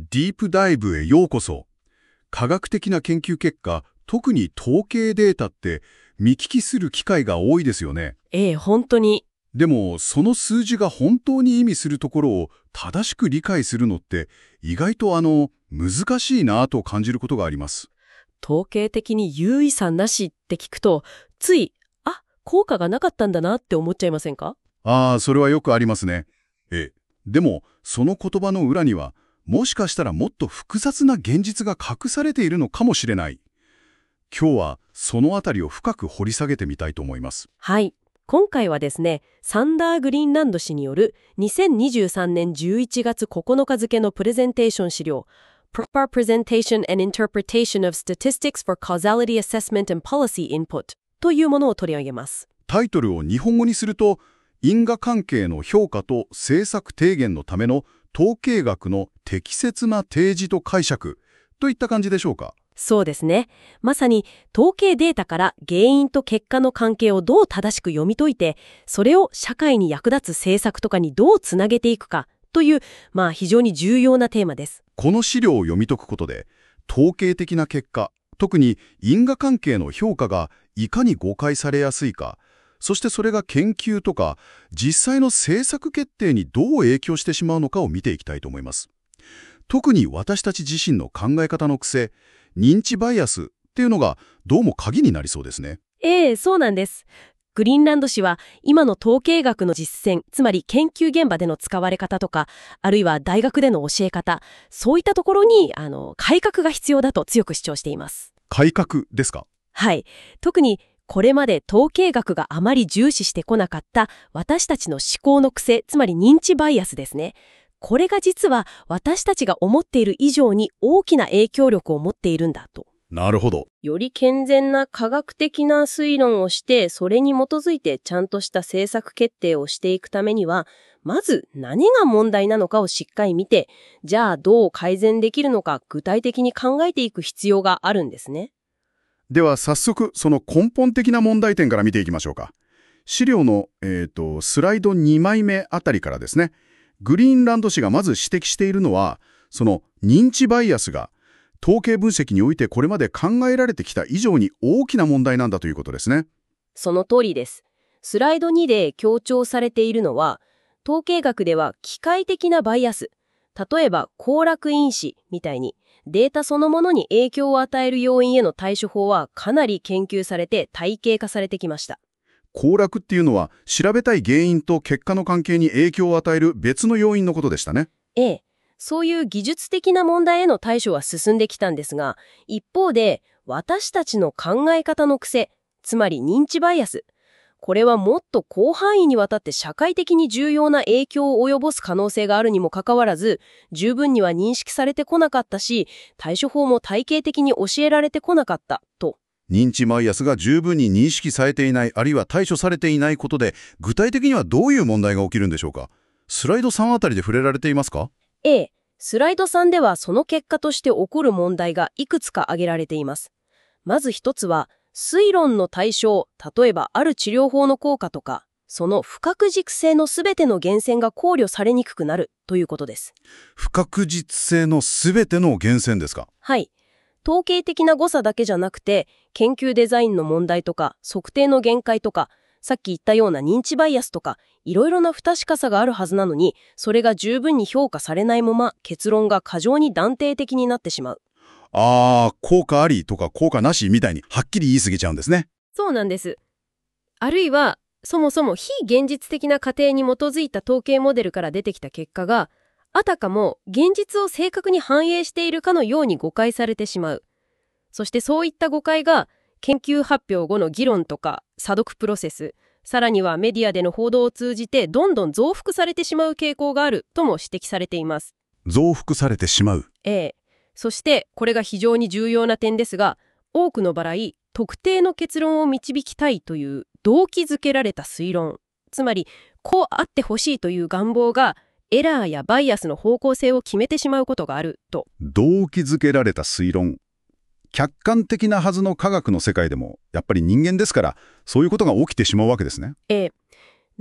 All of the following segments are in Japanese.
ディープダイブへようこそ。科学的な研究結果、特に統計データって見聞きする機会が多いですよね。 本当に。 でも、その数字が本当に意味するところを正しく理解するのって意外と難しいなと感じることがあります。 統計的に有意差なしって聞くと、つい、効果がなかったんだなって思っちゃいませんか？ それはよくありますね。でも、その言葉の裏には、もしかしたらもっと複雑な現実が隠されているのかもしれない。今日はそのあたりを深く掘り下げてみたいと思います。 はい。今回はですね、サンダー・グリーンランド氏による2023年11月9日付のプレゼンテーション資料、Proper Presentation and Interpretation of Statistics for Causality Assessment and Policy Input というものを取り上げます。 タイトルを日本語にすると、因果関係の評価と政策提言のための統計学の適切な提示と解釈といった感じでしょうか。 そうですね。まさに統計データから原因と結果の関係をどう正しく読み解いて、それを社会に役立つ政策とかにどうつなげていくかという、非常に重要なテーマです。 この資料を読み解くことで、統計的な結果、特に因果関係の評価がいかに誤解されやすいか、そしてそれが研究とか実際の政策決定にどう影響してしまうのかを見ていきたいと思います。特に私たち自身の考え方の癖、認知バイアスっていうのがどうも鍵になりそうですね。 そうなんです。グリーンランド氏は今の統計学の実践、つまり研究現場での使われ方とか、あるいは大学での教え方、そういったところに改革が必要だと強く主張しています。 改革ですか？ はい。特にこれまで統計学があまり重視してこなかった私たちの思考の癖、つまり認知バイアスですね。これが実は私たちが思っている以上に大きな影響力を持っているんだと。 なるほど。 より健全な科学的な推論をして、それに基づいてちゃんとした政策決定をしていくためには、まず何が問題なのかをしっかり見て、じゃあどう改善できるのか具体的に考えていく必要があるんですね。 では早速その根本的な問題点から見ていきましょうか。資料の、スライド2枚目あたりからですね、グリーンランド氏がまず指摘しているのは、その認知バイアスが統計分析においてこれまで考えられてきた以上に大きな問題なんだということですね。 その通りです。スライド2で強調されているのは、統計学では機械的なバイアス、例えば行楽因子みたいにデータそのものに影響を与える要因への対処法はかなり研究されて体系化されてきました。 行楽っていうのは調べたい原因と結果の関係に影響を与える別の要因のことでしたね。 そういう技術的な問題への対処は進んできたんですが、一方で私たちの考え方の癖、つまり認知バイアス、これはもっと広範囲にわたって社会的に重要な影響を及ぼす可能性があるにもかかわらず、十分には認識されてこなかったし、対処法も体系的に教えられてこなかったと。 認知バイアスが十分に認識されていない、あるいは対処されていないことで、具体的にはどういう問題が起きるんでしょうか。スライド3あたりで触れられていますか？ スライド3ではその結果として起こる問題がいくつか挙げられています。まず一つは、推論の対象、例えばある治療法の効果とか、その不確実性のすべての源泉が考慮されにくくなるということです。 不確実性のすべての源泉ですか？ はい。統計的な誤差だけじゃなくて、研究デザインの問題とか、測定の限界とか、さっき言ったような認知バイアスとか、いろいろな不確かさがあるはずなのに、それが十分に評価されないまま、結論が過剰に断定的になってしまう。 効果ありとか効果なしみたいにはっきり言い過ぎちゃうんですね。 そうなんです。あるいは、そもそも非現実的な過程に基づいた統計モデルから出てきた結果が、あたかも現実を正確に反映しているかのように誤解されてしまう。そしてそういった誤解が、研究発表後の議論とか査読プロセス、さらにはメディアでの報道を通じてどんどん増幅されてしまう傾向があるとも指摘されています。 増幅されてしまう。 そしてこれが非常に重要な点ですが、多くの場合、特定の結論を導きたいという動機づけられた推論、つまりこうあってほしいという願望がエラーやバイアスの方向性を決めてしまうことがあると。 動機づけられた推論。客観的なはずの科学の世界でもやっぱり人間ですから、そういうことが起きてしまうわけですね。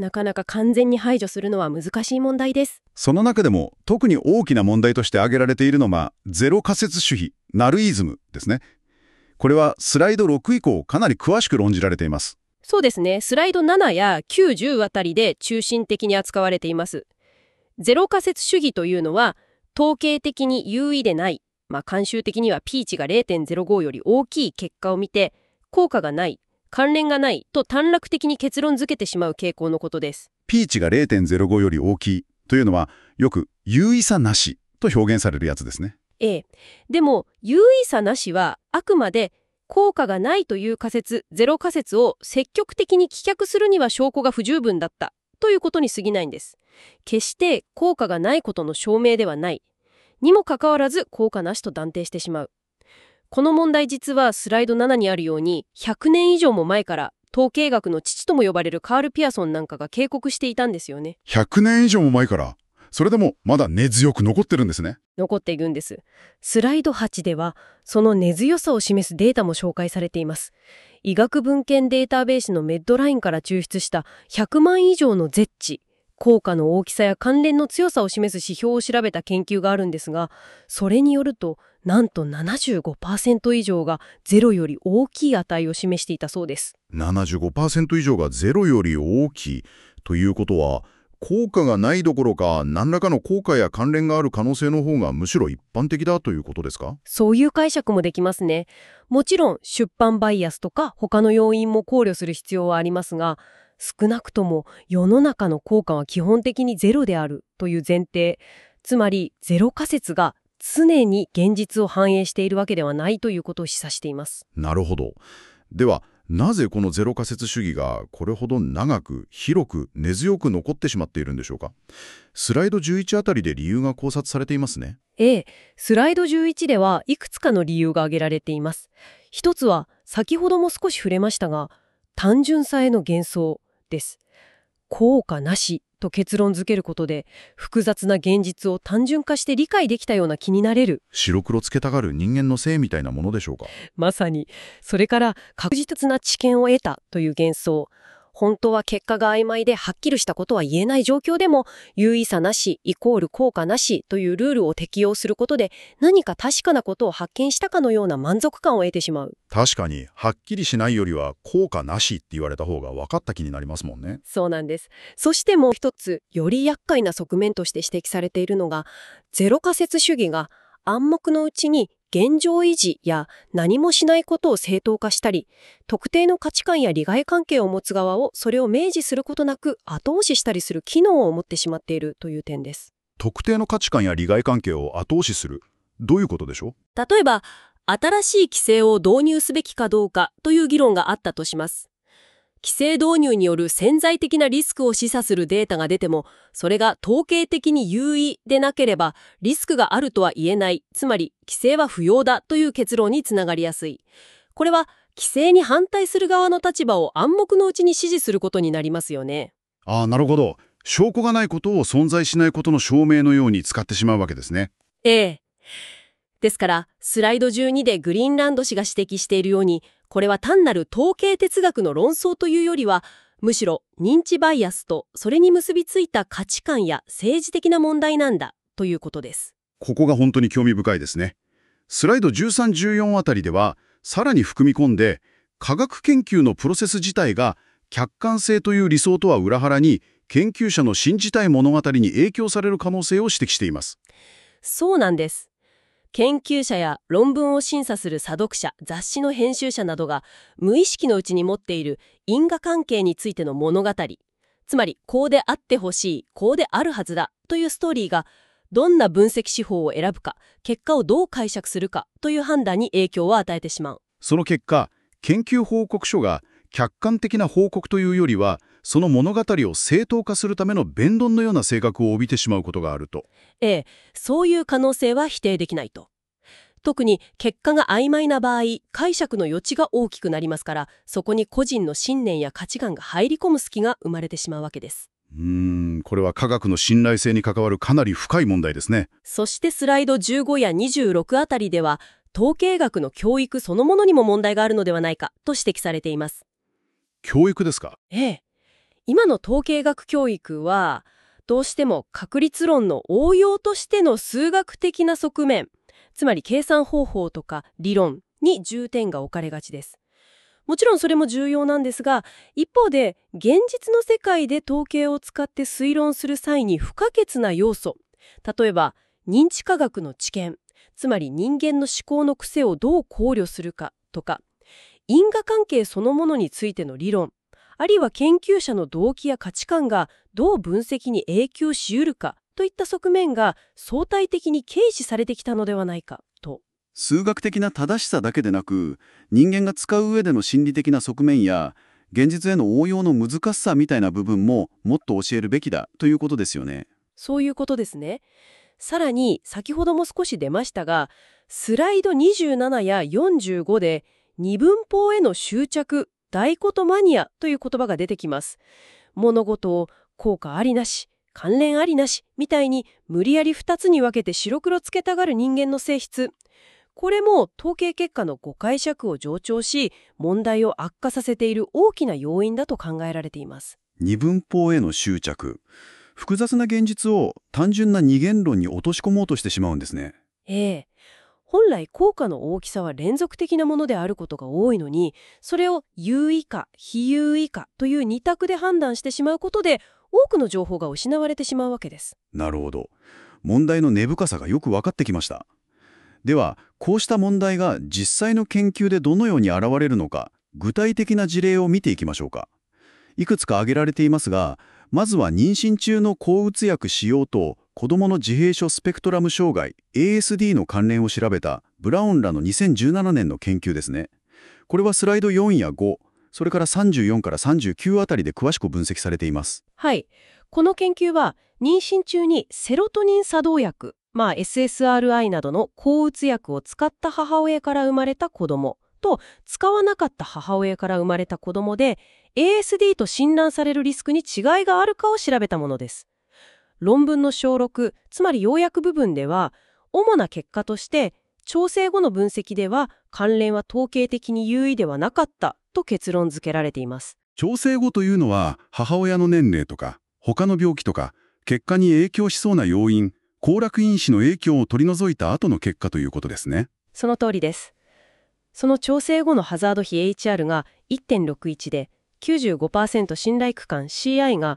なかなか完全に排除するのは難しい問題です。 その中でも特に大きな問題として挙げられているのはゼロ仮説主義、ナルイズムですね。これはスライド6以降かなり詳しく論じられています。 そうですね。スライド7や9、10あたりで中心的に扱われています。ゼロ仮説主義というのは統計的に優位でない、慣習的には P 値が 0.05 より大きい結果を見て効果がない、関連がないと短絡的に結論付けてしまう傾向のことです。 P 値が 0.05 より大きいというのはよく優位さなしと表現されるやつですね。 でも優位さなしはあくまで効果がないという仮説、ゼロ仮説を積極的に棄却するには証拠が不十分だったということに過ぎないんです。決して効果がないことの証明ではないにもかかわらず効果なしと断定してしまう。この問題実はスライド7にあるように100年以上も前から統計学の父とも呼ばれるカール・ピアソンなんかが警告していたんですよね。 100年以上も前から。それでもまだ根強く残ってるんですね。 残っているんです。スライド8ではその根強さを示すデータも紹介されています。医学文献データベースのメッドラインから抽出した100万以上のゼッ値、効果の大きさや関連の強さを示す指標を調べた研究があるんですが、それによるとなんと 75% 以上がゼロより大きい値を示していたそうです。 75% 以上がゼロより大きいということは、効果がないどころか何らかの効果や関連がある可能性の方がむしろ一般的だということですか？ そういう解釈もできますね。もちろん出版バイアスとか他の要因も考慮する必要はありますが、少なくとも世の中の効果は基本的にゼロであるという前提、つまりゼロ仮説が常に現実を反映しているわけではないということを示唆しています。 なるほど。ではなぜこのゼロ仮説主義がこれほど長く広く根強く残ってしまっているんでしょうか？スライド11あたりで理由が考察されていますね。 スライド11ではいくつかの理由が挙げられています。一つは先ほども少し触れましたが、単純さへの幻想です。効果なしと結論付けることで複雑な現実を単純化して理解できたような気になれる。 白黒つけたがる人間の性みたいなものでしょうか？ まさに。それから確実な知見を得たという幻想。本当は結果が曖昧ではっきりしたことは言えない状況でも、優位さなしイコール効果なしというルールを適用することで何か確かなことを発見したかのような満足感を得てしまう。 確かにはっきりしないよりは効果なしって言われた方が分かった気になりますもんね。 そうなんです。そしてもう一つ、より厄介な側面として指摘されているのが、ゼロ仮説主義が暗黙のうちに現状維持や何もしないことを正当化したり、特定の価値観や利害関係を持つ側をそれを明示することなく後押ししたりする機能を持ってしまっているという点です。 特定の価値観や利害関係を後押しする。どういうことでしょう？ 例えば、新しい規制を導入すべきかどうかという議論があったとします。規制導入による潜在的なリスクを示唆するデータが出ても、それが統計的に優位でなければリスクがあるとは言えない、つまり規制は不要だという結論につながりやすい。これは規制に反対する側の立場を暗黙のうちに支持することになりますよね。 なるほど。証拠がないことを存在しないことの証明のように使ってしまうわけですね。 ですから、スライド12でグリーンランド氏が指摘しているように、これは単なる統計哲学の論争というよりは、むしろ認知バイアスとそれに結びついた価値観や政治的な問題なんだということです。 ここが本当に興味深いですね。スライド13、14あたりでは、さらに含み込んで、科学研究のプロセス自体が客観性という理想とは裏腹に、研究者の信じたい物語に影響される可能性を指摘しています。 そうなんです。研究者や論文を審査する査読者、雑誌の編集者などが無意識のうちに持っている因果関係についての物語、つまりこうであってほしい、こうであるはずだというストーリーがどんな分析手法を選ぶか、結果をどう解釈するかという判断に影響を与えてしまう。 その結果、研究報告書が客観的な報告というよりは、その物語を正当化するための弁論のような性格を帯びてしまうことがあると。 そういう可能性は否定できないと。特に結果が曖昧な場合、解釈の余地が大きくなりますから、そこに個人の信念や価値観が入り込む隙が生まれてしまうわけです。 これは科学の信頼性に関わるかなり深い問題ですね。 そしてスライド15や26あたりでは、統計学の教育そのものにも問題があるのではないかと指摘されています。 教育ですか？ 今の統計学教育は、どうしても確率論の応用としての数学的な側面、つまり計算方法とか理論に重点が置かれがちです。もちろんそれも重要なんですが、一方で現実の世界で統計を使って推論する際に不可欠な要素、例えば認知科学の知見、つまり人間の思考の癖をどう考慮するかとか、因果関係そのものについての理論、あるいは研究者の動機や価値観がどう分析に影響しうるかといった側面が相対的に軽視されてきたのではないかと。 数学的な正しさだけでなく、人間が使う上での心理的な側面や現実への応用の難しさみたいな部分ももっと教えるべきだということですよね。 そういうことですね。さらに先ほども少し出ましたが、スライド27や45で二分法への執着、ダイコトマニアという言葉が出てきます。物事を効果ありなし、関連ありなしみたいに無理やり2つに分けて白黒つけたがる人間の性質。これも統計結果の誤解釈を助長し、問題を悪化させている大きな要因だと考えられています。 二分法への執着。複雑な現実を単純な二元論に落とし込もうとしてしまうんですね。 本来効果の大きさは連続的なものであることが多いのに、それを有意か非有意かという二択で判断してしまうことで、多くの情報が失われてしまうわけです。 なるほど。問題の根深さがよく分かってきました。では、こうした問題が実際の研究でどのように現れるのか、具体的な事例を見ていきましょうか。いくつか挙げられていますが、まずは妊娠中の抗うつ薬使用と子どもの自閉症スペクトラム障害 ASD の関連を調べたブラウンらの2017年の研究ですね。これはスライド4や5、それから34から39あたりで詳しく分析されています。 はい。この研究は、妊娠中にセロトニン作動薬、SSRI などの抗うつ薬を使った母親から生まれた子供と、使わなかった母親から生まれた子供で、ASD と診断されるリスクに違いがあるかを調べたものです。論文の小6、つまり要約部分では、主な結果として、調整後の分析では関連は統計的に有意ではなかったと結論付けられています。 調整後というのは、母親の年齢とか、他の病気とか、結果に影響しそうな要因、行楽因子の影響を取り除いた後の結果ということですね。 その通りです。その調整後のハザード比 HR が 1.61 で、95% 信頼区間 CI が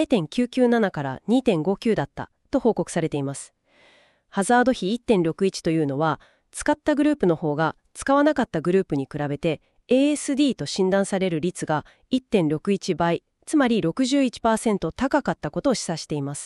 0.997 から 2.59 だったと報告されています。ハザード比 1.61 というのは、使ったグループの方が使わなかったグループに比べて ASD と診断される率が 1.61 倍、つまり 61% 高かったことを示唆しています。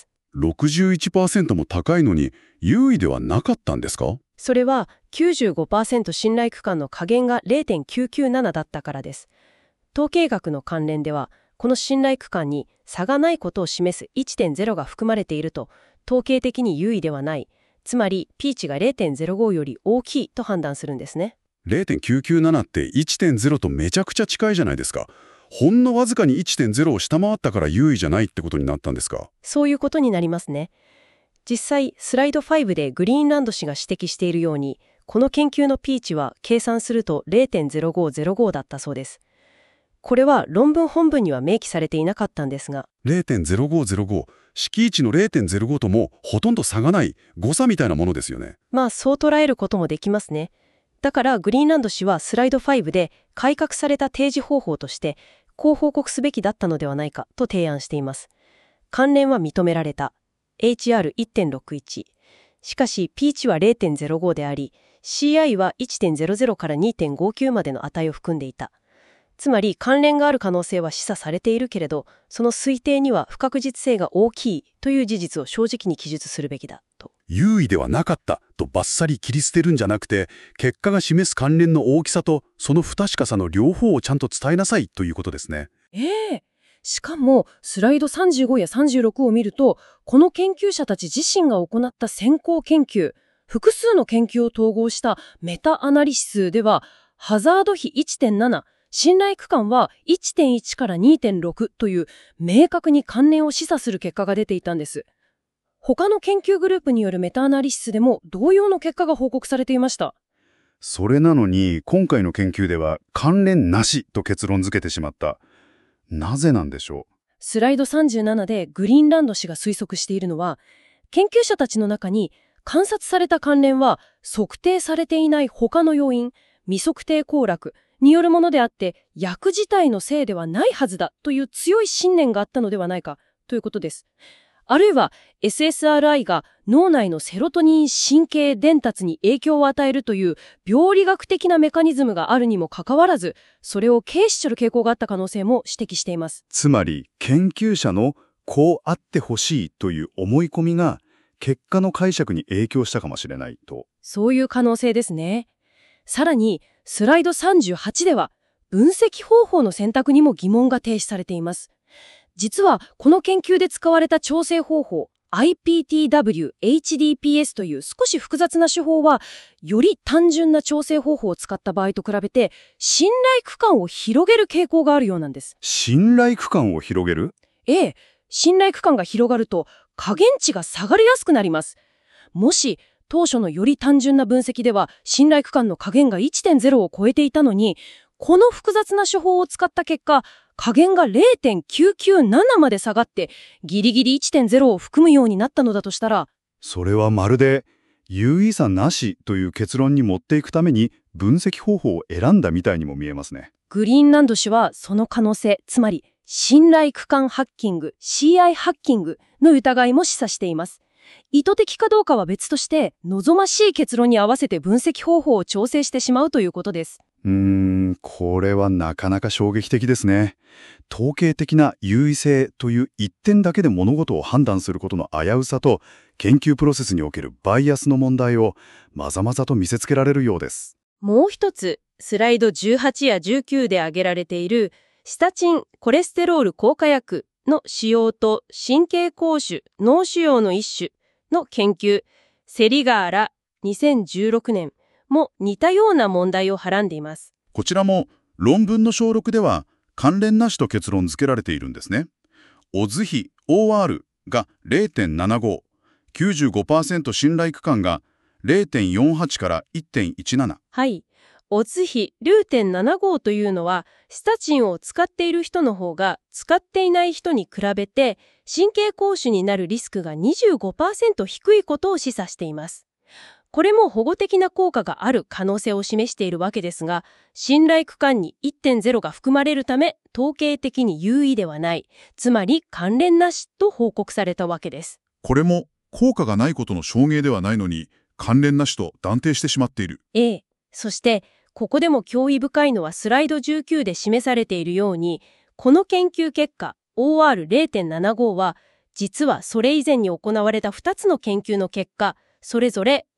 61% も高いのに有意ではなかったんですか？ それは 95% 信頼区間の下限が 0.997 だったからです。統計学の関連では、この信頼区間に差がないことを示す 1.0 が含まれていると、統計的に有意ではない、つまり P 値が 0.05 より大きいと判断するんですね。 0.997 って 1.0 とめちゃくちゃ近いじゃないですか。ほんのわずかに 1.0 を下回ったから有意じゃないってことになったんですか？ そういうことになりますね。実際、スライド5でグリーンランド氏が指摘しているように、この研究の P 値は計算すると 0.0505 だったそうです。これは論文本文には明記されていなかったんですが、 0.0505、式位値の 0.05 ともほとんど差がない誤差みたいなものですよね。 そう捉えることもできますね。だからグリーンランド氏はスライド5で改革された提示方法としてこう報告すべきだったのではないかと提案しています。関連は認められた。HR1.61。しかし P 値は 0.05 であり、CI は 1.00 から 2.59 までの値を含んでいた。つまり関連がある可能性は示唆されているけれど、その推定には不確実性が大きいという事実を正直に記述するべきだと。 有意ではなかったとバッサリ切り捨てるんじゃなくて、結果が示す関連の大きさとその不確かさの両方をちゃんと伝えなさいということですね。 しかもスライド35や36を見ると、この研究者たち自身が行った先行研究、複数の研究を統合したメタアナリシスでは、ハザード比 1.7、信頼区間は 1.1 から 2.6 という明確に関連を示唆する結果が出ていたんです。他の研究グループによるメタアナリシスでも同様の結果が報告されていました。 それなのに今回の研究では関連なしと結論付けてしまった。なぜなんでしょスライド37でグリーンランド氏が推測しているのは、研究者たちの中に観察された関連は測定されていない他の要因、未測定行楽によるものであって、薬自体のせいではないはずだという強い信念があったのではないかということです。あるいは SSRI が脳内のセロトニン神経伝達に影響を与えるという病理学的なメカニズムがあるにもかかわらず、それを軽視する傾向があった可能性も指摘しています。 つまり研究者のこうあってほしいという思い込みが結果の解釈に影響したかもしれないと。 そういう可能性ですね。さらにスライド38では分析方法の選択にも疑問が提出されています。実はこの研究で使われた調整方法 IPTW-HDPS という少し複雑な手法は、より単純な調整方法を使った場合と比べて信頼区間を広げる傾向があるようなんです。 信頼区間を広げる？ ええ、信頼区間が広がると加減値が下がりやすくなります。もし当初のより単純な分析では信頼区間の加減が 1.0 を超えていたのに、この複雑な手法を使った結果、加減が 0.997 まで下がってギリギリ 1.0 を含むようになったのだとしたら、 それはまるで有意差なしという結論に持っていくために分析方法を選んだみたいにも見えますね。 グリーンランド氏はその可能性、つまり信頼区間ハッキング CI ハッキングの疑いも示唆しています。意図的かどうかは別として、望ましい結論に合わせて分析方法を調整してしまうということです。 これはなかなか衝撃的ですね。統計的な優位性という一点だけで物事を判断することの危うさと、研究プロセスにおけるバイアスの問題をまざまざと見せつけられるようです。 もう一つ、スライド18や19で挙げられているシタチンコレステロール効果薬の使用と神経膠腫脳腫瘍の一種の研究、セリガーら2016年も似たような問題をはらんでいます。 こちらも論文の小6では関連なしと結論付けられているんですね。オズ比 OR が 0.75、95% 信頼区間が 0.48 から 1.17。 はい。オズ比 0.75 というのは、スタチンを使っている人の方が使っていない人に比べて神経膠腫になるリスクが 25% 低いことを示唆しています。これも保護的な効果がある可能性を示しているわけですが、信頼区間に 1.0 が含まれるため統計的に優位ではない、つまり関連なしと報告されたわけです。 これも効果がないことの証明ではないのに関連なしと断定してしまっている。 ええ。そしてここでも興味深いのはスライド19で示されているように、この研究結果 OR0.75 は実はそれ以前に行われた2つの研究の結果、それぞれ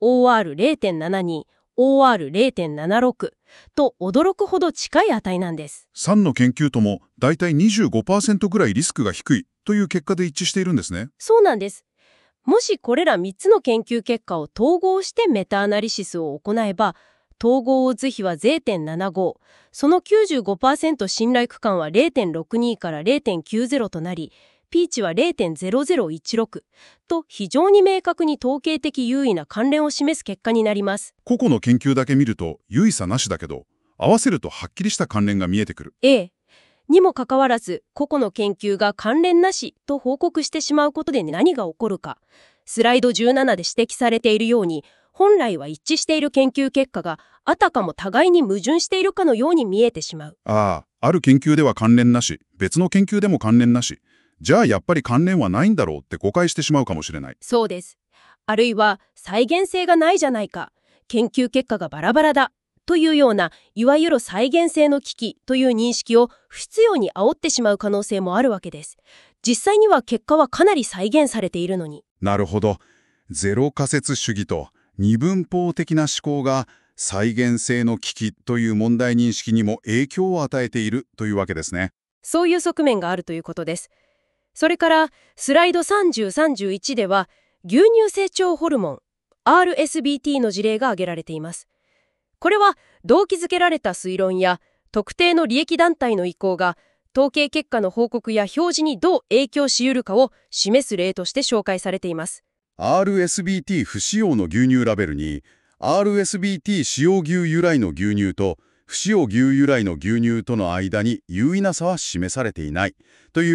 OR0.72、OR0.76 と驚くほど近い値なんです。 3の研究ともだいたい 25% ぐらいリスクが低いという結果で一致しているんですね。 そうなんです。もしこれら3つの研究結果を統合してメタアナリシスを行えば、統合オズ比は 0.75、その 95% 信頼区間は 0.62 から 0.90 となり、ピーチは 0.0016 と非常に明確に統計的優位な関連を示す結果になります。 個々の研究だけ見ると有意差なしだけど、合わせるとはっきりした関連が見えてくる。 ええ。にもかかわらず、個々の研究が関連なしと報告してしまうことで何が起こるか。スライド17で指摘されているように、本来は一致している研究結果があたかも互いに矛盾しているかのように見えてしまう。 ある研究では関連なし、別の研究でも関連なし。じゃあやっぱり関連はないんだろうって誤解してしまうかもしれない。 そうです。あるいは再現性がないじゃないか、研究結果がバラバラだというような、いわゆる再現性の危機という認識を不必要に煽ってしまう可能性もあるわけです。実際には結果はかなり再現されているのに。 なるほど。ゼロ仮説主義と二分法的な思考が再現性の危機という問題認識にも影響を与えているというわけですね。 そういう側面があるということです。それからスライド30、31では牛乳成長ホルモン RSBT の事例が挙げられています。これは動機づけられた推論や特定の利益団体の意向が統計結果の報告や表示にどう影響し得るかを示す例として紹介されています。 RSBT 不使用の牛乳ラベルに RSBT 使用牛由来の牛乳と不使用牛由来の牛乳との間に有意な差は示されていないという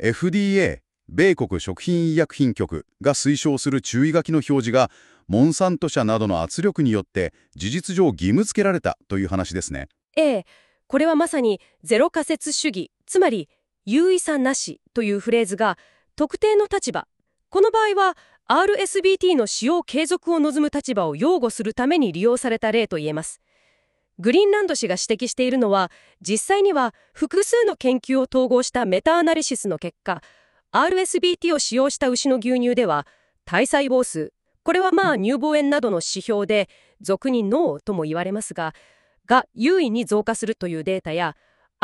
FDA、米国食品医薬品局が推奨する注意書きの表示が、モンサント社などの圧力によって事実上義務付けられたという話ですね。 これはまさにゼロ仮説主義、つまり有意差なしというフレーズが特定の立場、この場合は RSBT の使用継続を望む立場を擁護するために利用された例と言えます。グリーンランド氏が指摘しているのは、実際には複数の研究を統合したメタアナリシスの結果、RSBT を使用した牛の牛乳では体細胞数、これは乳房炎などの指標で俗に脳とも言われますが優位に増加するというデータや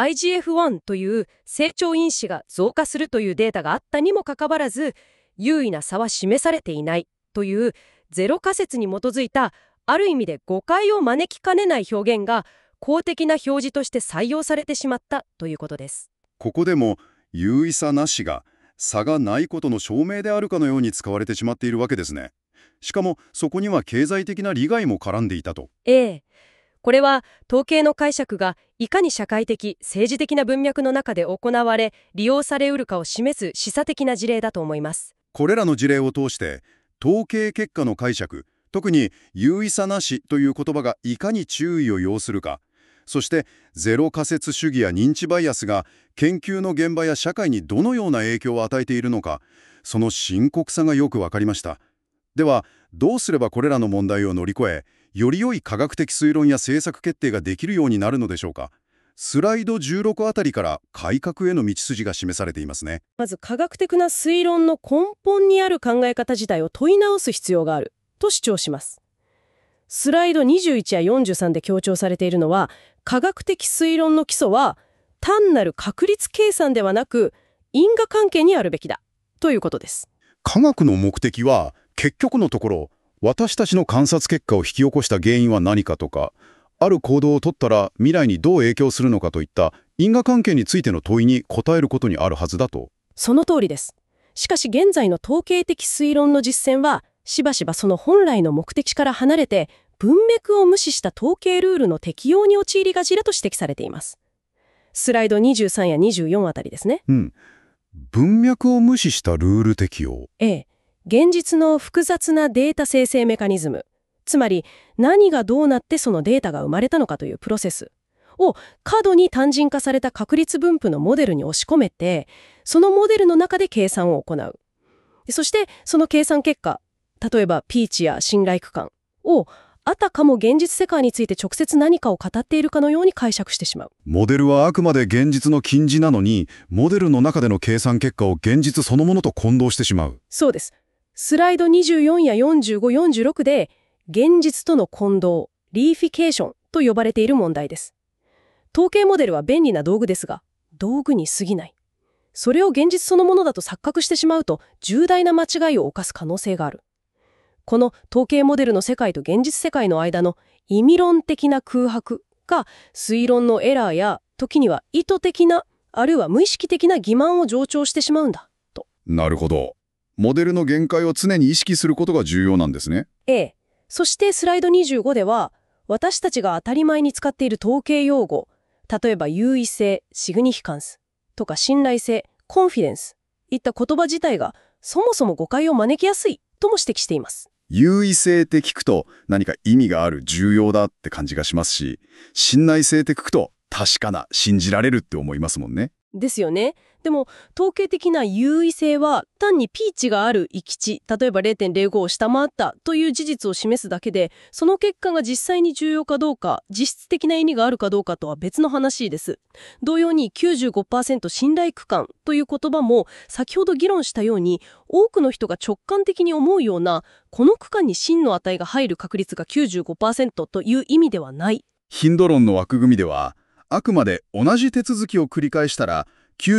IGF-1 という成長因子が増加するというデータがあったにもかかわらず、優位な差は示されていないというゼロ仮説に基づいた、ある意味で誤解を招きかねない表現が公的な表示として採用されてしまったということです。 ここでも有意差なしが差がないことの証明であるかのように使われてしまっているわけですね。しかもそこには経済的な利害も絡んでいたと。 これは統計の解釈がいかに社会的・政治的な文脈の中で行われ利用されうるかを示す示唆的な事例だと思います。 これらの事例を通して統計結果の解釈、特に有意差なしという言葉がいかに注意を要するか、そしてゼロ仮説主義や認知バイアスが研究の現場や社会にどのような影響を与えているのか、その深刻さがよく分かりました。ではどうすればこれらの問題を乗り越え、より良い科学的推論や政策決定ができるようになるのでしょうか。スライド16あたりから改革への道筋が示されていますね。 まず科学的な推論の根本にある考え方自体を問い直す必要があると主張します。スライド21や43で強調されているのは、科学的推論の基礎は単なる確率計算ではなく因果関係にあるべきだということです。 科学の目的は結局のところ、私たちの観察結果を引き起こした原因は何かとか、ある行動を取ったら未来にどう影響するのかといった因果関係についての問いに答えることにあるはずだと。 その通りです。しかし現在の統計的推論の実践はしばしばその本来の目的から離れて文脈を無視した統計ルールの適用に陥りがちだと指摘されています。スライド23や24あたりですね。 文脈を無視したルール適用。 現実の複雑なデータ生成メカニズム、つまり何がどうなってそのデータが生まれたのかというプロセスを過度に単純化された確率分布のモデルに押し込めて、そのモデルの中で計算を行う。そしてその計算結果、例えばピーチや信頼区間をあたかも現実世界について直接何かを語っているかのように解釈してしまう。 モデルはあくまで現実の近似なのに、モデルの中での計算結果を現実そのものと混同してしまう。 そうです。スライド24や45、46で現実との混同、リーフィケーションと呼ばれている問題です。統計モデルは便利な道具ですが、道具に過ぎない。それを現実そのものだと錯覚してしまうと重大な間違いを犯す可能性がある。この統計モデルの世界と現実世界の間の意味論的な空白が推論のエラーや時には意図的なあるいは無意識的な欺瞞を助長してしまうんだと。 なるほど。モデルの限界を常に意識することが重要なんですね。 そしてスライド25では私たちが当たり前に使っている統計用語、例えば優位性、シグニフィカンスとか信頼性、コンフィデンスいった言葉自体がそもそも誤解を招きやすいとも指摘しています。 優位性って聞くと何か意味がある、重要だって感じがしますし、信頼性って聞くと確かな、信じられるって思いますもんね。 ですよね。でも統計的な優位性は単にピーチがある域値、例えば 0.05 を下回ったという事実を示すだけで、その結果が実際に重要かどうか、実質的な意味があるかどうかとは別の話です。同様に 95% 信頼区間という言葉も先ほど議論したように、多くの人が直感的に思うようなこの区間に真の値が入る確率が 95% という意味ではない。 頻度論の枠組みでは、あくまで同じ手続きを繰り返したら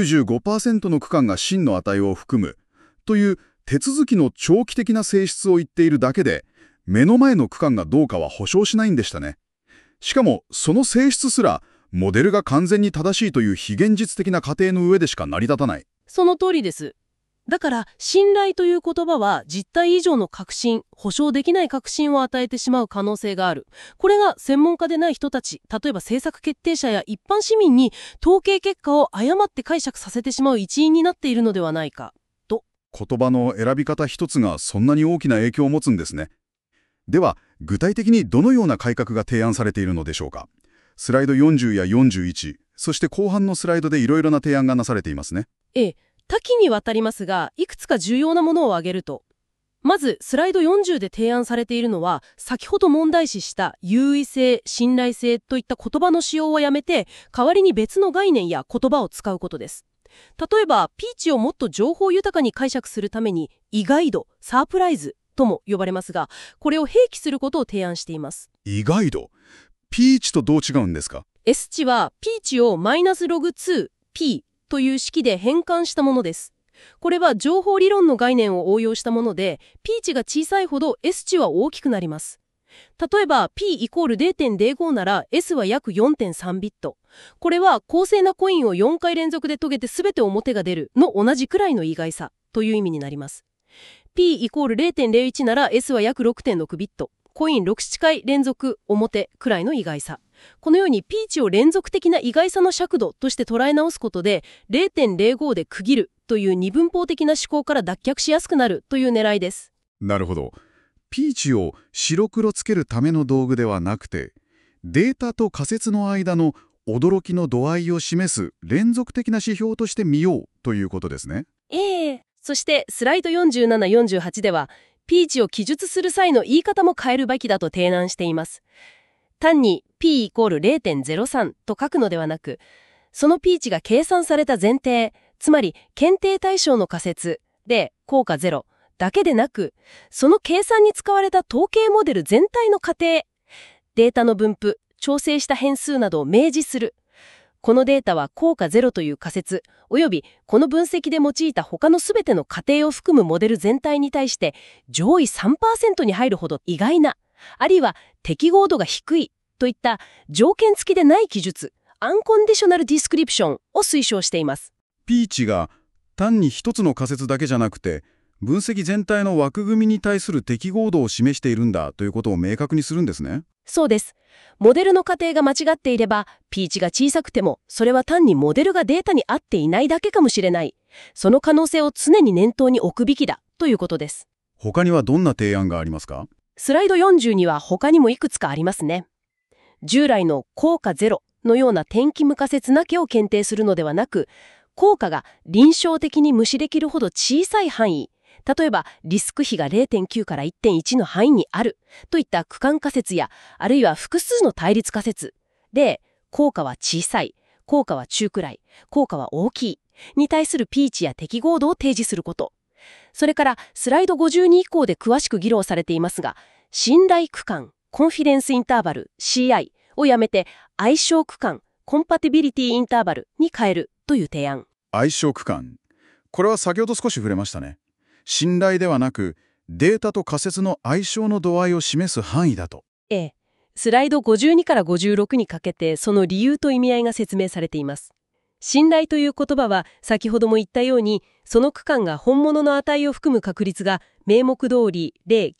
95% の区間が真の値を含むという手続きの長期的な性質を言っているだけで、目の前の区間がどうかは保証しないんでしたね。しかもその性質すらモデルが完全に正しいという非現実的な仮定の上でしか成り立たない。 その通りです。 だから信頼という言葉は実態以上の確信、保証できない確信を与えてしまう可能性がある。これが専門家でない人たち、例えば政策決定者や一般市民に統計結果を誤って解釈させてしまう一因になっているのではないかと。 言葉の選び方一つがそんなに大きな影響を持つんですね。では、具体的にどのような改革が提案されているのでしょうか。スライド40や41、そして後半のスライドでいろいろな提案がなされていますね。 多岐にわたりますが、いくつか重要なものを挙げると、まずスライド40で提案されているのは、先ほど問題視した優位性、信頼性といった言葉の使用をやめて、代わりに別の概念や言葉を使うことです。例えば、ピーチをもっと情報豊かに解釈するために、意外度、サープライズとも呼ばれますが、これを併記することを提案しています。 意外度。ピーチとどう違うんですか？ S 値はピーチを-log2Pという式で変換したものです。これは情報理論の概念を応用したもので、P 値が小さいほど S 値は大きくなります。例えば P=0.05 なら S は約 4.3 ビット。これは公正なコインを4回連続で解けて全て表が出るの同じくらいの意外さという意味になります。P=0.01 なら S は約 6.6 ビット。コイン6、7回連続表くらいの意外さ。このようにピーチを連続的な意外さの尺度として捉え直すことで 0.05 で区切るという二分法的な思考から脱却しやすくなるという狙いです。 なるほど。ピーチを白黒つけるための道具ではなくて、データと仮説の間の驚きの度合いを示す連続的な指標として見ようということですね。 そしてスライド47、48ではピーチを記述する際の言い方も変えるべきだと提案しています。単に P=0.03 と書くのではなく、そのピーチが計算された前提、つまり検定対象の仮説で効果0だけでなく、その計算に使われた統計モデル全体の過程、データの分布、調整した変数などを明示する。このデータは効果0という仮説、およびこの分析で用いた他のすべての過程を含むモデル全体に対して上位 3% に入るほど意外な、あるいは適合度が低いといった条件付きでない記述、アンコンディショナルディスクリプションを推奨しています。 ピーチが単に一つの仮説だけじゃなくて、分析全体の枠組みに対する適合度を示しているんだということを明確にするんですね。 そうです。モデルの過程が間違っていれば、ピーチが小さくても、それは単にモデルがデータに合っていないだけかもしれない。その可能性を常に念頭に置くべきだということです。 他にはどんな提案がありますか？ スライド40には他にもいくつかありますね。従来の効果0のような転記無仮説だけを検定するのではなく、効果が臨床的に無視できるほど小さい範囲、例えばリスク比が 0.9 から 1.1 の範囲にあるといった区間仮説や、あるいは複数の対立仮説で、効果は小さい、効果は中くらい、効果は大きいに対するピーチや適合度を提示すること。それからスライド52以降で詳しく議論されていますが、信頼区間、コンフィデンスインターバル CI をやめて相性区間、コンパティビリティインターバルに変えるという提案。 相性区間。これは先ほど少し触れましたね。信頼ではなく、データと仮説の相性の度合いを示す範囲だと。 スライド52から56にかけてその理由と意味合いが説明されています。信頼という言葉は先ほども言ったように、その区間が本物の値を含む確率が名目通り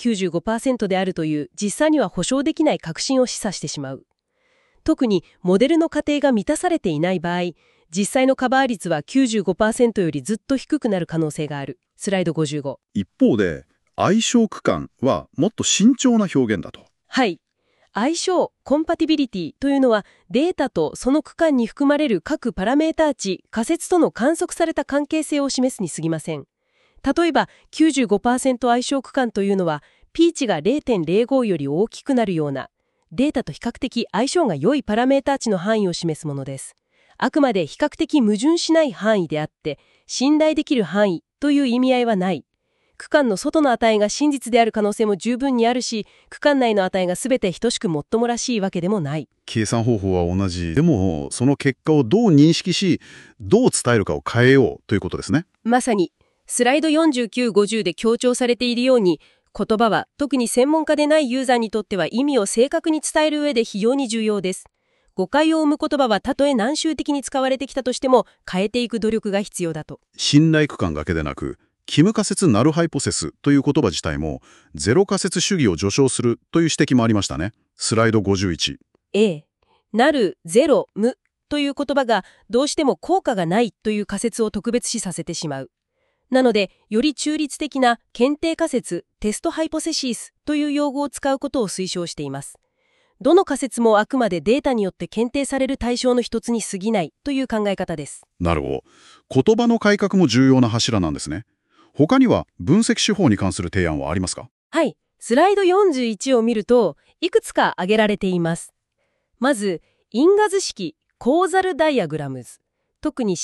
0.95% であるという実際には保証できない確信を示唆してしまう。特にモデルの過程が満たされていない場合、実際のカバー率は 95% よりずっと低くなる可能性がある。スライド55。 一方で、相性区間はもっと慎重な表現だと。 はい。相性、コンパティビリティというのはデータとその区間に含まれる各パラメータ値、仮説との観測された関係性を示すに過ぎません。例えば 95% 相性区間というのは、P 値が 0.05 より大きくなるような、データと比較的相性が良いパラメータ値の範囲を示すものです。あくまで比較的矛盾しない範囲であって、信頼できる範囲という意味合いはない。区間の外の値が真実である可能性も十分にあるし、区間内の値が全て等しくもっともらしいわけでもない。 計算方法は同じ。でも、その結果をどう認識し、どう伝えるかを変えようということですね。 まさに、スライド49、50で強調されているように、言葉は特に専門家でないユーザーにとっては意味を正確に伝える上で非常に重要です。誤解を生む言葉はたとえ難収的に使われてきたとしても変えていく努力が必要だと。 信頼区間だけでなく、 キム仮説ナルハイポセスという言葉自体もゼロ仮説主義を助長するという指摘もありましたね。スライド51。 なる、ゼロ、無という言葉がどうしても効果がないという仮説を特別視させてしまう。なので、より中立的な検定仮説、テストハイポセシスという用語を使うことを推奨しています。どの仮説もあくまでデータによって検定される対象の一つに過ぎないという考え方です。 なるほど。言葉の改革も重要な柱なんですね。他には分析手法に関する提案はありますか？ はい。スライド41を見ると、いくつか挙げられています。まず、因果図式、コーザルダイアグラムズ。特に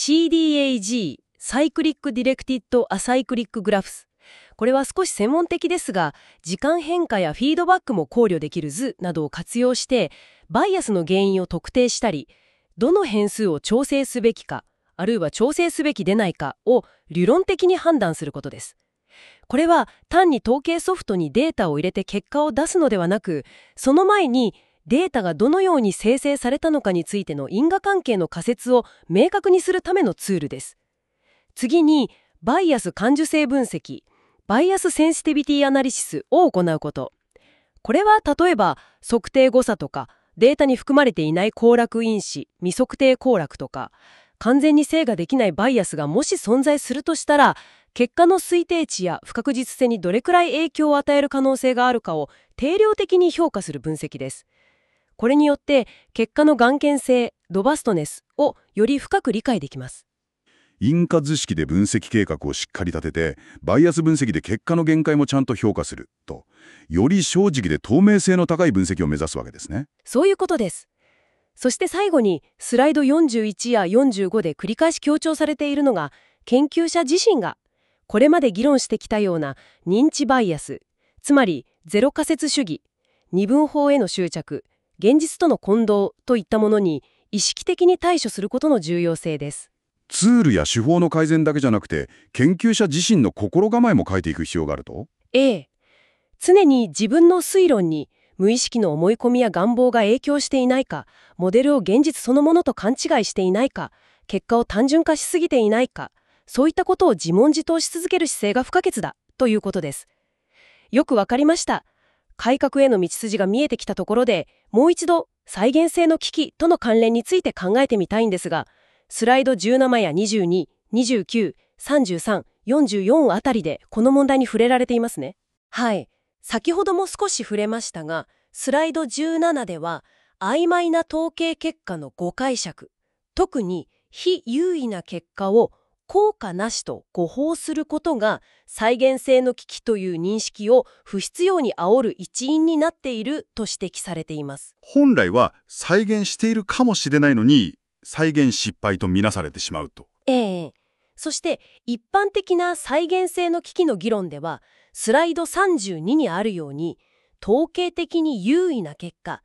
CDAG、サイクリックディレクティッドアサイクリックグラフス。これは少し専門的ですが、時間変化やフィードバックも考慮できる図などを活用して、バイアスの原因を特定したり、どの変数を調整すべきか、あるいは調整すべきでないかを理論的に判断することです。これは単に統計ソフトにデータを入れて結果を出すのではなく、その前にデータがどのように生成されたのかについての因果関係の仮説を明確にするためのツールです。次に、バイアス感受性分析、バイアスセンシティビティアナリシスを行うこと。これは例えば、測定誤差とか、データに含まれていない交絡因子、未測定交絡とか、完全に制御できないバイアスがもし存在するとしたら、結果の推定値や不確実性にどれくらい影響を与える可能性があるかを定量的に評価する分析です。これによって、結果の頑健性、ロバストネスをより深く理解できます。 因果図式で分析計画をしっかり立てて、バイアス分析で結果の限界もちゃんと評価すると、より正直で透明性の高い分析を目指すわけですね。 そういうことです。そして最後に、スライド41や45で繰り返し強調されているのが、研究者自身がこれまで議論してきたような認知バイアス、つまりゼロ仮説主義、二分法への執着、現実との混同といったものに意識的に対処することの重要性です。 ツールや手法の改善だけじゃなくて、研究者自身の心構えも変えていく必要があると？ 常に自分の推論に無意識の思い込みや願望が影響していないか、モデルを現実そのものと勘違いしていないか、結果を単純化しすぎていないか、そういったことを自問自答し続ける姿勢が不可欠だということです。よくわかりました。改革への道筋が見えてきたところで、もう一度再現性の危機との関連について考えてみたいんですが、スライド17や22、29、33、44あたりでこの問題に触れられていますね。はい。先ほども少し触れましたが、スライド17では、曖昧な統計結果の誤解釈、特に非有意な結果を効果なしと誤報することが再現性の危機という認識を不必要に煽る一因になっていると指摘されています。 本来は再現しているかもしれないのに、再現失敗とみなされてしまうと。 そして一般的な再現性の危機の議論では、スライド32にあるように、統計的に優位な結果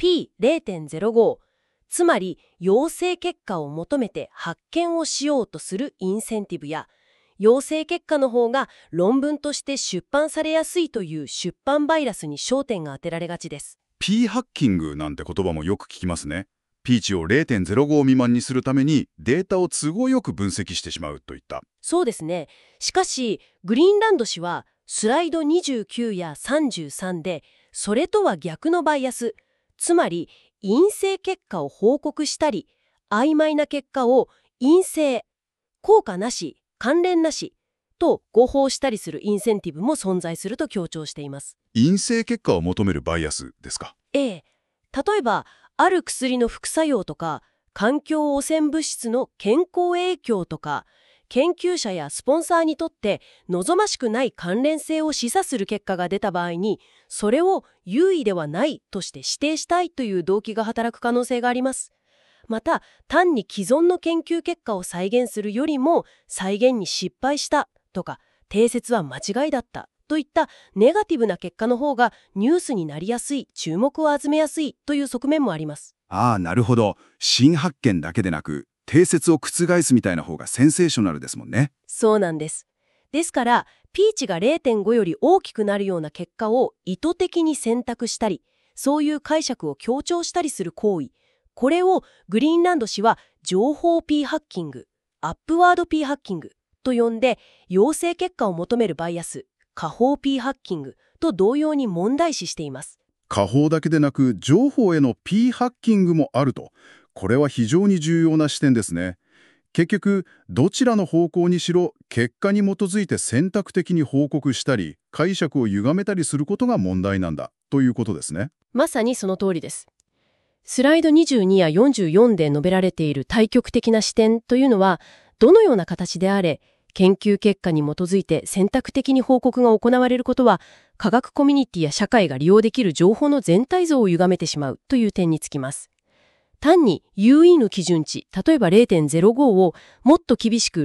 P0.05、つまり陽性結果を求めて発見をしようとするインセンティブや、陽性結果の方が論文として出版されやすいという出版バイアスに焦点が当てられがちです。 P ハッキングなんて言葉もよく聞きますね。P 値を 0.05 未満にするためにデータを都合よく分析してしまうといった。 そうですね。しかし、グリーンランド氏はスライド29や33で、それとは逆のバイアス、つまり陰性結果を報告したり、曖昧な結果を陰性、効果なし、関連なしと誤報したりするインセンティブも存在すると強調しています。 陰性結果を求めるバイアスですか？ 例えば、ある薬の副作用とか、環境汚染物質の健康影響とか、研究者やスポンサーにとって望ましくない関連性を示唆する結果が出た場合に、それを優位ではないとして指定したいという動機が働く可能性があります。また、単に既存の研究結果を再現するよりも、再現に失敗したとか、定説は間違いだったといったネガティブな結果の方がニュースになりやすい、注目を集めやすいという側面もあります。 なるほど。新発見だけでなく、定説を覆すみたいな方がセンセーショナルですもんね。 そうなんです。ですから、P 値が 0.5 より大きくなるような結果を意図的に選択したり、そういう解釈を強調したりする行為、これをグリーンランド氏は情報 P ハッキング、アップワード P ハッキングと呼んで、陽性結果を求めるバイアス、下方 P ハッキングと同様に問題視しています。 下方だけでなく情報への P ハッキングもあると。これは非常に重要な視点ですね。結局どちらの方向にしろ結果に基づいて選択的に報告したり解釈を歪めたりすることが問題なんだということですね。 まさにその通りです。スライド22や44で述べられている対極的な視点というのは、どのような形であれ、研究結果に基づいて選択的に報告が行われることは、科学コミュニティや社会が利用できる情報の全体像を歪めてしまうという点につきます。単に UE の基準値、例えば 0.05 をもっと厳しく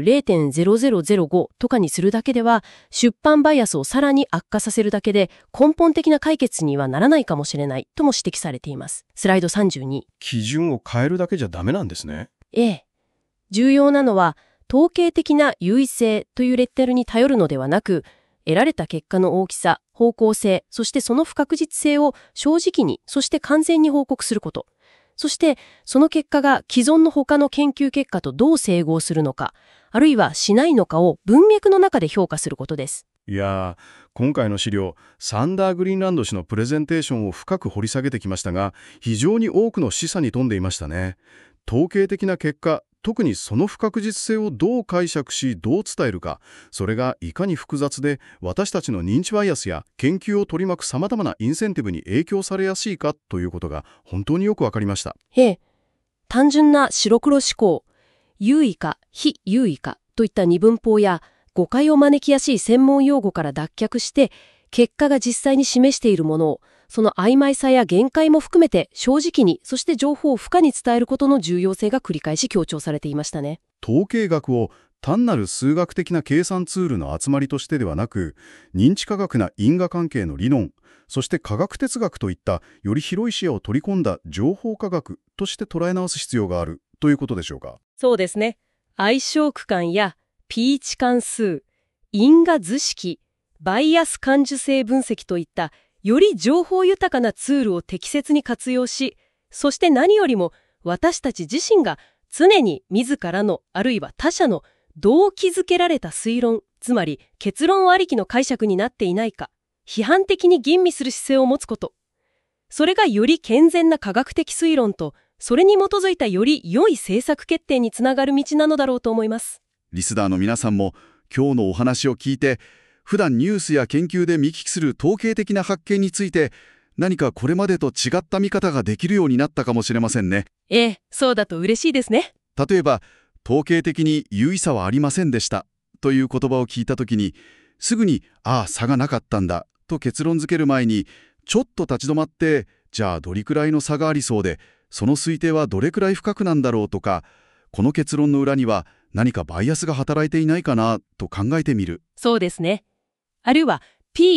0.0005 とかにするだけでは、出版バイアスをさらに悪化させるだけで根本的な解決にはならないかもしれないとも指摘されています。スライド32。 基準を変えるだけじゃダメなんですね。 ええ。重要なのは、統計的な優位性というレッテルに頼るのではなく、得られた結果の大きさ、方向性、そしてその不確実性を正直に、そして完全に報告すること。そして、その結果が既存の他の研究結果とどう整合するのか、あるいはしないのかを文脈の中で評価することです。 いやー、今回の資料、サンダー・グリーンランド氏のプレゼンテーションを深く掘り下げてきましたが、非常に多くの示唆に富んでいましたね。統計的な結果、特にその不確実性をどう解釈しどう伝えるか、それがいかに複雑で私たちの認知バイアスや研究を取り巻く様々なインセンティブに影響されやすいかということが本当によくわかりました。 単純な白黒思考、優位か非優位かといった二分法や誤解を招きやすい専門用語から脱却して、結果が実際に示しているものを、その曖昧さや限界も含めて正直に、そして情報を深に伝えることの重要性が繰り返し強調されていましたね。 統計学を単なる数学的な計算ツールの集まりとしてではなく、認知科学な因果関係の理論、そして科学哲学といったより広い視野を取り込んだ情報科学として捉え直す必要があるということでしょうか。 そうですね。相性区間や P 値関数、因果図式、バイアス感受性分析といったより情報豊かなツールを適切に活用し、そして何よりも私たち自身が常に自らのあるいは他者の動機づけられた推論、つまり結論ありきの解釈になっていないか、批判的に吟味する姿勢を持つこと。それがより健全な科学的推論と、それに基づいたより良い政策決定につながる道なのだろうと思います。 リスナーの皆さんも今日のお話を聞いて、普段ニュースや研究で見聞きする統計的な発見について、何かこれまでと違った見方ができるようになったかもしれませんね。 そうだと嬉しいですね。 例えば、統計的に優位差はありませんでしたという言葉を聞いたときに、すぐに、差がなかったんだと結論付ける前に、ちょっと立ち止まって、じゃあどれくらいの差がありそうで、その推定はどれくらい深くなんだろうとか、この結論の裏には何かバイアスが働いていないかなと考えてみる。 そうですね。あるいは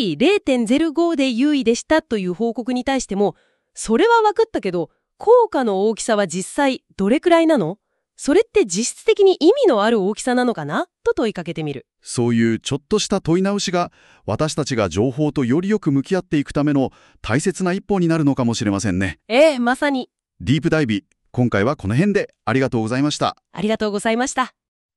P0.05 で優位でしたという報告に対しても、それは分かったけど、効果の大きさは実際どれくらいなの？それって実質的に意味のある大きさなのかなと問いかけてみる。 そういうちょっとした問い直しが、私たちが情報とよりよく向き合っていくための大切な一歩になるのかもしれませんね。 まさに。 ディープダイビー、今回はこの辺でありがとうございました。 ありがとうございました。